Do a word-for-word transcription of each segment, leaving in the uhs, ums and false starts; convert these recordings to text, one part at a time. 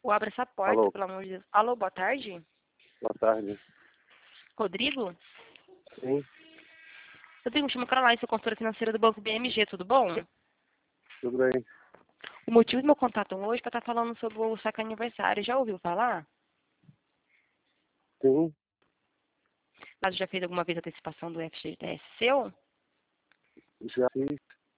Ou abre essa porta, Alô, pelo amor de Deus. Alô, boa tarde. boa tarde. Rodrigo? Sim, Rodrigo, me chamo Caroline, sou consultora financeira do Banco B M G, tudo bom? tudo bem. O motivo do meu contato hoje é para estar falando sobre o saque aniversário. Já ouviu falar? Sim, Mas já fez alguma vez a antecipação do F G T S seu? já fiz.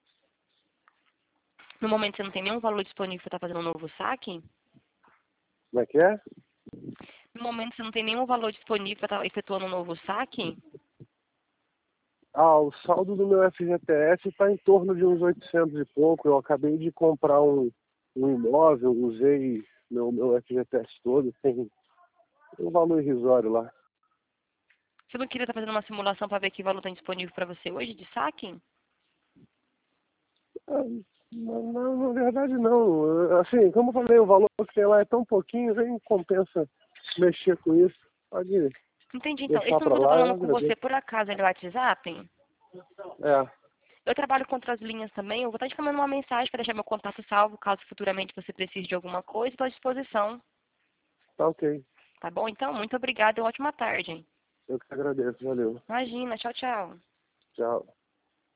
No momento você não tem nenhum valor disponível para estar fazendo um novo saque? Como é que é? No momento você não tem nenhum valor disponível para estar efetuando um novo saque? Ah, o saldo do meu F G T S está em torno de uns oitocentos e pouco. Eu acabei de comprar um, um imóvel, usei meu, meu F G T S todo, tem um valor irrisório lá. Você não queria estar fazendo uma simulação para ver que valor tem disponível para você hoje de saque? Ah, não, não, na verdade não. Assim, como eu falei, o valor que tem lá é tão pouquinho, nem compensa mexer com isso. Pode Entendi, então. Esse deixar número para que eu estou lá, eu falando com você, agradeço. por acaso, é no WhatsApp? É, Eu trabalho com outras linhas também. Eu vou estar te mandando uma mensagem para deixar meu contato salvo, caso futuramente você precise de alguma coisa. Estou à disposição. tá ok. Tá bom? Então, muito obrigada e uma ótima tarde. Eu que agradeço, valeu. Imagina. Tchau, tchau. Tchau.